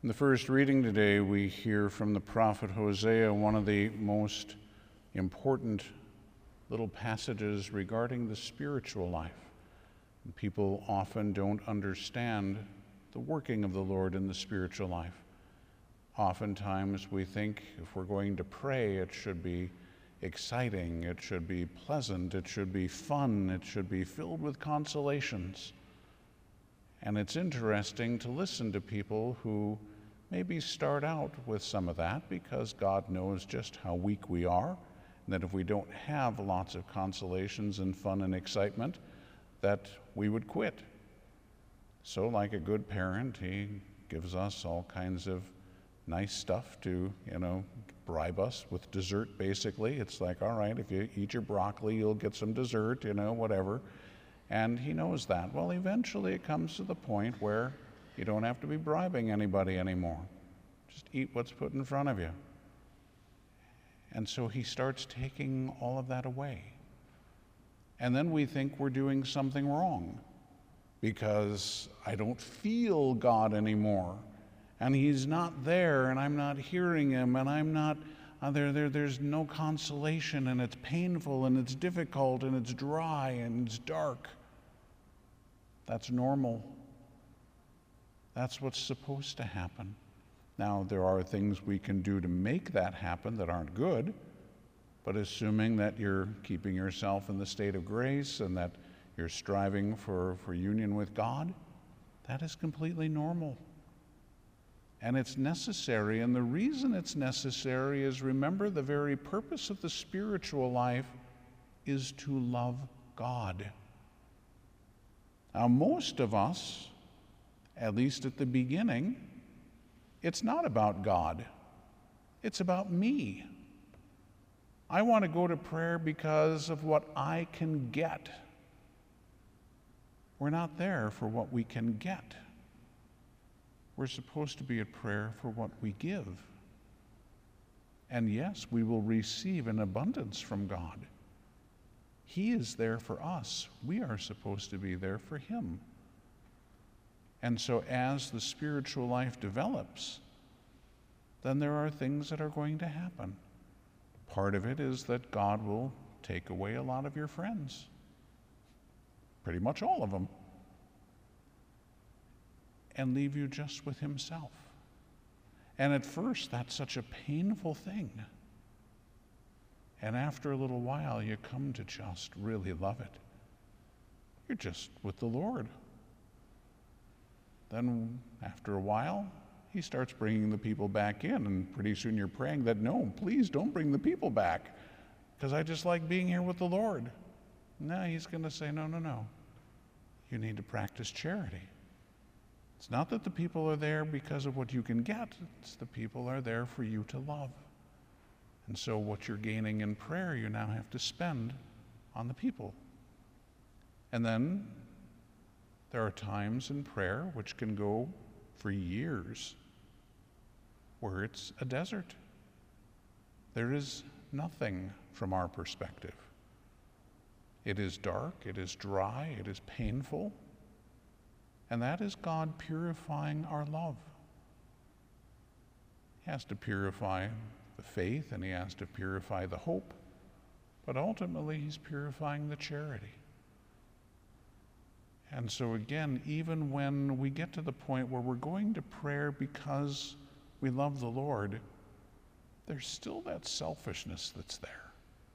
In the first reading today, we hear from the prophet Hosea, one of the most important little passages regarding the spiritual life. And people often don't understand the working of the Lord in the spiritual life. Oftentimes we think if we're going to pray, it should be exciting, it should be pleasant, it should be fun, it should be filled with consolations. And it's interesting to listen to people who maybe start out with some of that because God knows just how weak we are, and that if we don't have lots of consolations and fun and excitement, that we would quit. So like a good parent, he gives us all kinds of nice stuff to, bribe us with dessert, basically. It's like, all right, if you eat your broccoli, you'll get some dessert, whatever. And he knows that. Well, eventually it comes to the point where you don't have to be bribing anybody anymore. Just eat what's put in front of you. And so he starts taking all of that away. And then we think we're doing something wrong because I don't feel God anymore. And he's not there, and I'm not hearing him, and I'm not there's no consolation, and it's painful, and it's difficult, and it's dry, and it's dark. That's normal. That's what's supposed to happen. Now, there are things we can do to make that happen that aren't good, but assuming that you're keeping yourself in the state of grace and that you're striving for union with God, that is completely normal. And it's necessary, and the reason it's necessary is, remember, the very purpose of the spiritual life is to love God. Now, most of us, at least at the beginning, it's not about God. It's about me. I want to go to prayer because of what I can get. We're not there for what we can get. We're supposed to be at prayer for what we give. And yes, we will receive an abundance from God. He is there for us. We are supposed to be there for him. And so as the spiritual life develops, then there are things that are going to happen. Part of it is that God will take away a lot of your friends. Pretty much all of them. And leave you just with himself. And at first, that's such a painful thing. And after a little while, you come to just really love it. You're just with the Lord. Then, after a while, he starts bringing the people back in, and pretty soon you're praying that, no, please don't bring the people back, because I just like being here with the Lord. No, he's going to say, no. You need to practice charity. It's not that the people are there because of what you can get. It's the people are there for you to love. And so what you're gaining in prayer, you now have to spend on the people. And then there are times in prayer which can go for years where it's a desert. There is nothing from our perspective. It is dark, it is dry, it is painful. And that is God purifying our love. He has to purify the faith, and he has to purify the hope, but ultimately he's purifying the charity. And so again, even when we get to the point where we're going to prayer because we love the Lord, there's still that selfishness that's there.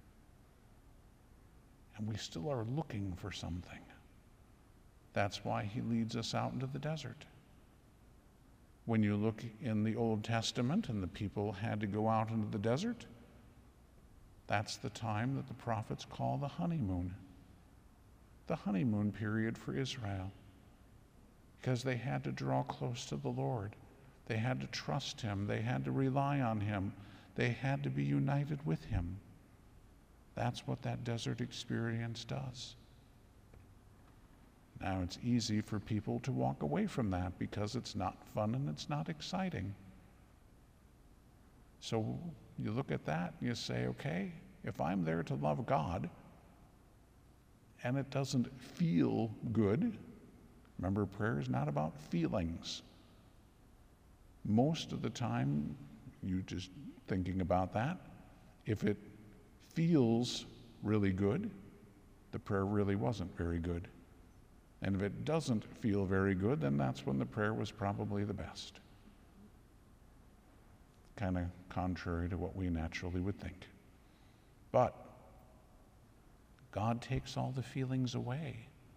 And we still are looking for something. That's why he leads us out into the desert. When you look in the Old Testament and the people had to go out into the desert, that's the time that the prophets call the honeymoon period for Israel, because they had to draw close to the Lord. They had to trust him. They had to rely on him. They had to be united with him. That's what that desert experience does. Now, it's easy for people to walk away from that because it's not fun and it's not exciting. So you look at that and you say, okay, if I'm there to love God and it doesn't feel good, remember, prayer is not about feelings. most of the time, you just thinking about that, if it feels really good, the prayer really wasn't very good. And if it doesn't feel very good, then that's when the prayer was probably the best. Kind of contrary to what we naturally would think. But God takes all the feelings away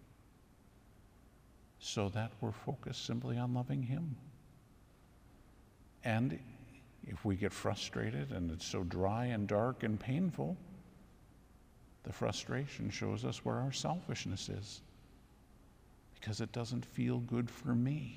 so that we're focused simply on loving Him. And if we get frustrated and it's so dry and dark and painful, the frustration shows us where our selfishness is, because it doesn't feel good for me.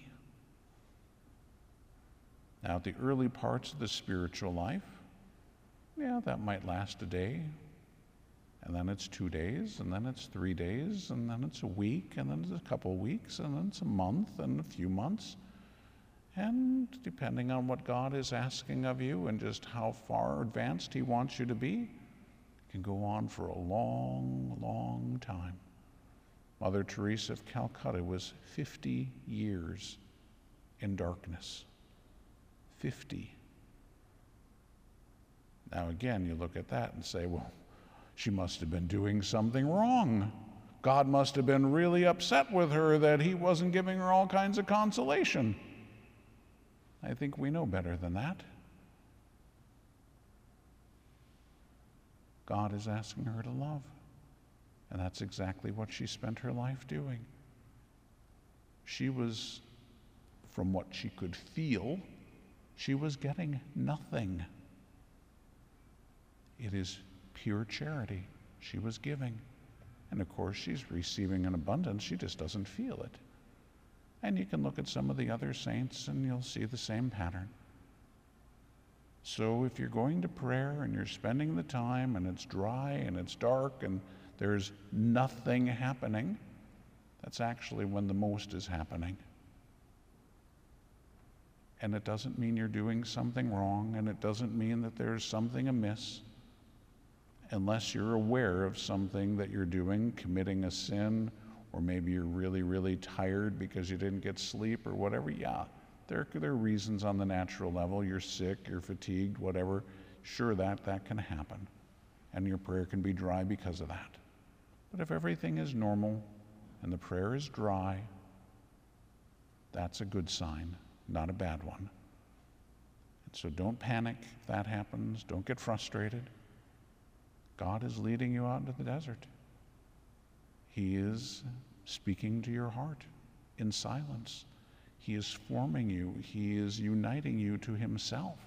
Now, the early parts of the spiritual life, yeah, that might last a day, and then it's 2 days, and then it's 3 days, and then it's a week, and then it's a couple of weeks, and then it's a month, and a few months. And depending on what God is asking of you and just how far advanced He wants you to be, it can go on for a long, long time. Mother Teresa of Calcutta was 50 years in darkness. 50. Now again, you look at that and say, well, she must have been doing something wrong. God must have been really upset with her that He wasn't giving her all kinds of consolation. I think we know better than that. God is asking her to love. And that's exactly what she spent her life doing. She was, from what she could feel, she was getting nothing. It is pure charity. She was giving. And of course, she's receiving an abundance. She just doesn't feel it. And you can look at some of the other saints and you'll see the same pattern. So if you're going to prayer and you're spending the time and it's dry and it's dark and there's nothing happening, that's actually when the most is happening. And it doesn't mean you're doing something wrong, and it doesn't mean that there's something amiss, unless you're aware of something that you're doing, committing a sin, or maybe you're really, really tired because you didn't get sleep or whatever. Yeah, there are reasons on the natural level. You're sick, you're fatigued, whatever. Sure, that can happen. And your prayer can be dry because of that. But if everything is normal and the prayer is dry, that's a good sign, not a bad one. And so don't panic if that happens. Don't get frustrated. God is leading you out into the desert. He is speaking to your heart in silence. He is forming you. He is uniting you to Himself.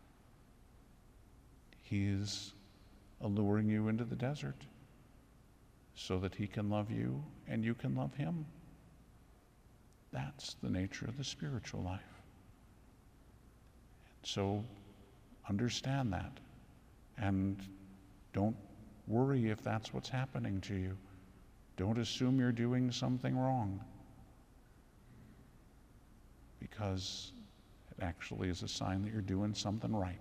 He is alluring you into the desert so that He can love you and you can love Him. That's the nature of the spiritual life. So understand that, and don't worry if that's what's happening to you. Don't assume you're doing something wrong, because it actually is a sign that you're doing something right.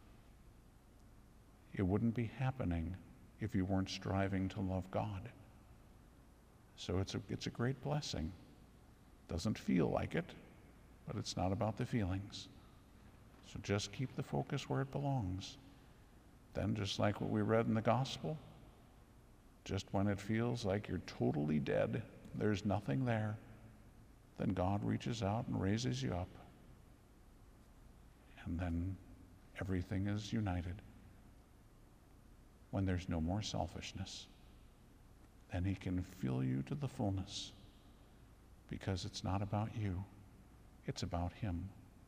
It wouldn't be happening if you weren't striving to love God. So it's a great blessing. Doesn't feel like it, but it's not about the feelings. So just keep the focus where it belongs. Then, just like what we read in the gospel, just when it feels like you're totally dead, there's nothing there, then God reaches out and raises you up. And then everything is united. When there's no more selfishness, then He can fill you to the fullness, because it's not about you, it's about Him.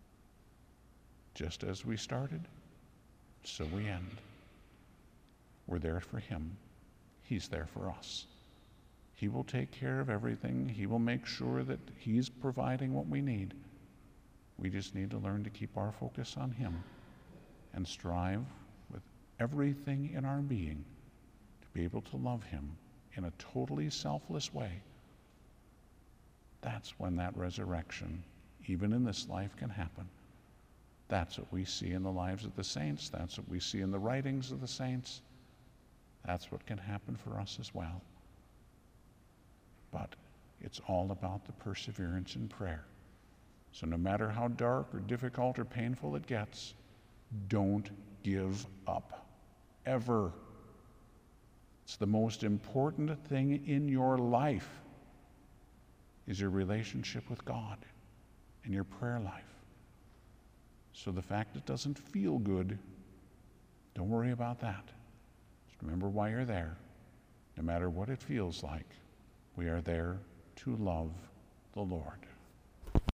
Just as we started, so we end. We're there for Him. He's there for us. He will take care of everything. He will make sure that He's providing what we need. We just need to learn to keep our focus on Him and strive with everything in our being to be able to love Him in a totally selfless way. That's when that resurrection, even in this life, can happen. That's what we see in the lives of the saints. That's what we see in the writings of the saints. That's what can happen for us as well. But it's all about the perseverance in prayer. So no matter how dark or difficult or painful it gets, don't give up, ever. It's the most important thing in your life is your relationship with God and your prayer life. So the fact it doesn't feel good, don't worry about that. Just remember why you're there. No matter what it feels like, we are there to love the Lord.